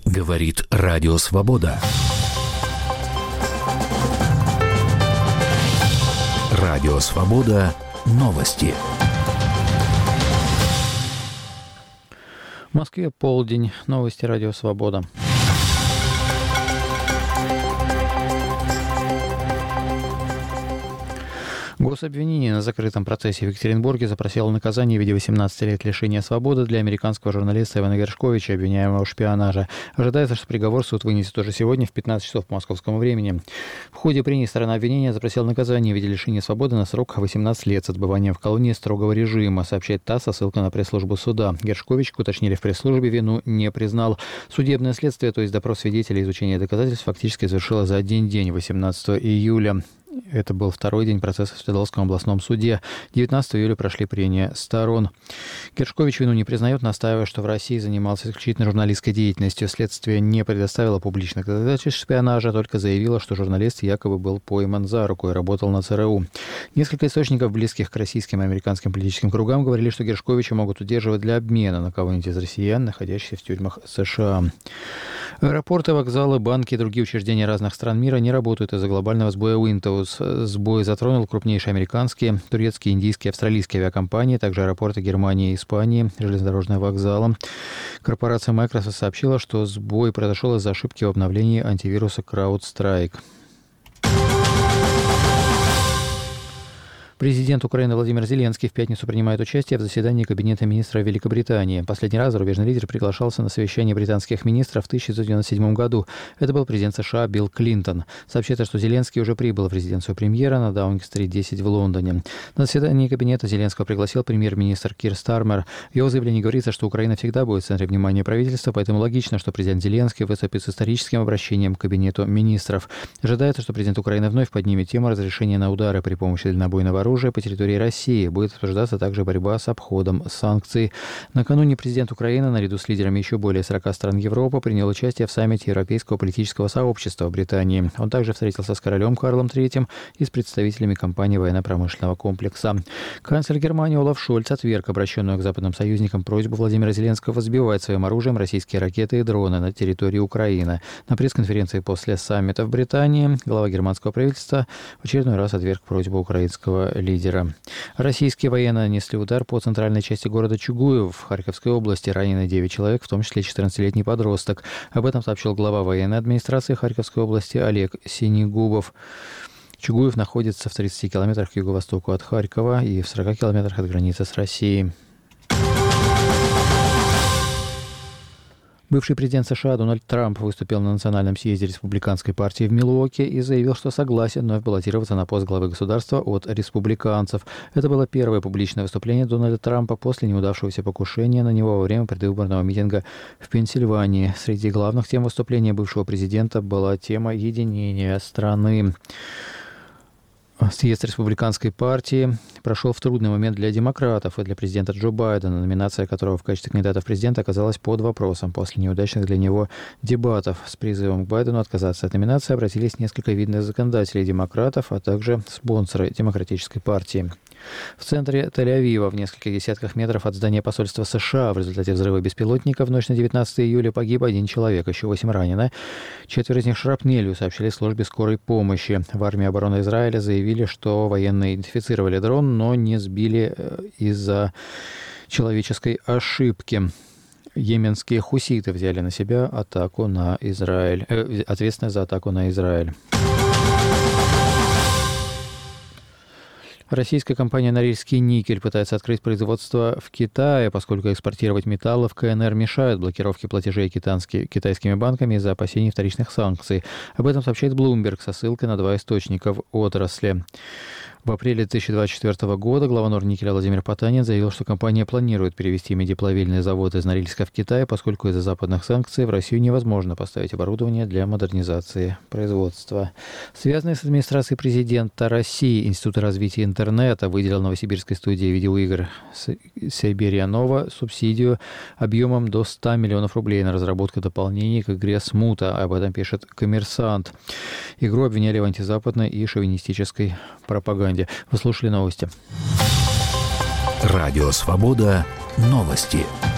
Говорит Радио Свобода. Радио Свобода. Новости. В Москве полдень. Новости Радио Свобода. Гособвинение на закрытом процессе в Екатеринбурге запросило наказание в виде 18 лет лишения свободы для американского журналиста Ивана Гершковича, обвиняемого в шпионаже. Ожидается, что приговор суд вынесет уже сегодня в 15 часов по московскому времени. В ходе прения сторона обвинения запросила наказание в виде лишения свободы на срок 18 лет с отбыванием в колонии строгого режима, сообщает ТАСС со ссылкой на пресс-службу суда. Гершкович, уточнили в пресс-службе, вину не признал. Судебное следствие, то есть допрос свидетелей и изучение доказательств, фактически завершило за один день, 18 июля. Это был второй день процесса в Свердловском областном суде. 19 июля прошли прения сторон. Гершкович вину не признает, настаивая, что в России занимался исключительно журналистской деятельностью. Следствие не предоставило публичных доказательств шпионажа, только заявило, что журналист якобы был пойман за руку и работал на ЦРУ. Несколько источников, близких к российским и американским политическим кругам, говорили, что Гершковича могут удерживать для обмена на кого-нибудь из россиян, находящихся в тюрьмах США. Аэропорты, вокзалы, банки и другие учреждения разных стран мира не работают из-за глобального сбоя Windows. Сбой затронул крупнейшие американские, турецкие, индийские, австралийские авиакомпании, также аэропорты Германии и Испании, железнодорожные вокзалы. Корпорация Microsoft сообщила, что сбой произошел из-за ошибки в обновлении антивируса CrowdStrike. Президент Украины Владимир Зеленский в пятницу принимает участие в заседании Кабинета министров Великобритании. Последний раз зарубежный лидер приглашался на совещание британских министров в 1997 году. Это был президент США Билл Клинтон. Сообщается, что Зеленский уже прибыл в резиденцию премьера на Даунинг-стрит 10 в Лондоне. На заседании Кабинета Зеленского пригласил премьер-министр Кир Стармер. В его заявлении говорится, что Украина всегда будет в центре внимания правительства, поэтому логично, что президент Зеленский выступит с историческим обращением к Кабинету министров. Ожидается, что президент Украины вновь поднимет тему разрешения на удары при помощи дальнобойного оружия по территории России. Будет обсуждаться также борьба с обходом санкций. Накануне президент Украины, наряду с лидерами еще более 40 стран Европы, принял участие в саммите Европейского политического сообщества в Британии. Он также встретился с королем Карлом III и с представителями компании военно-промышленного комплекса. Канцлер Германии Олаф Шольц отверг обращенную к западным союзникам просьбу Владимира Зеленского сбивать своим оружием российские ракеты и дроны на территории Украины. На пресс-конференции после саммита в Британии глава германского правительства в очередной раз отверг просьбу украинского лидера. Российские военные нанесли удар по центральной части города Чугуев в Харьковской области. Ранены 9 человек, в том числе 14-летний подросток. Об этом сообщил глава военной администрации Харьковской области Олег Синегубов. Чугуев находится в 30 километрах к юго-востоку от Харькова и в 40 километрах от границы с Россией. Бывший президент США Дональд Трамп выступил на национальном съезде республиканской партии в Милуоке и заявил, что согласен вновь баллотироваться на пост главы государства от республиканцев. Это было первое публичное выступление Дональда Трампа после неудавшегося покушения на него во время предвыборного митинга в Пенсильвании. Среди главных тем выступления бывшего президента была тема единения страны. Съезд республиканской партии прошел в трудный момент для демократов и для президента Джо Байдена, номинация которого в качестве кандидата в президента оказалась под вопросом. После неудачных для него дебатов с призывом к Байдену отказаться от номинации обратились несколько видных законодателей демократов, а также спонсоры демократической партии. В центре Тель-Авива, в нескольких десятках метров от здания посольства США, в результате взрыва беспилотника в ночь на 19 июля погиб 1 человек, еще 8 ранено. 4 из них шрапнелью, сообщили в службе скорой помощи. В армии обороны Израиля заявили, что военные идентифицировали дрон, но не сбили из-за человеческой ошибки. Йеменские хуситы взяли на себя атаку на Израиль, ответственность за атаку на Израиль. Российская компания «Норильский никель» пытается открыть производство в Китае, поскольку экспортировать металлы в КНР мешают блокировки платежей китайскими банками из-за опасений вторичных санкций. Об этом сообщает Bloomberg со ссылкой на 2 источника в отрасли. В апреле 2024 года глава Норникеля Владимир Потанин заявил, что компания планирует перевести медиплавильные заводы из Норильска в Китай, поскольку из-за западных санкций в Россию невозможно поставить оборудование для модернизации производства. Связанный с администрацией президента России Институт развития интернета выделил новосибирской студии видеоигр «Сайберия Нова» субсидию объемом до 100 миллионов рублей на разработку дополнений к игре «Смута». Об этом пишет «Коммерсант». Игру обвиняли в антизападной и шовинистической пропаганде. Вы слушали новости. Радио Свобода. Новости.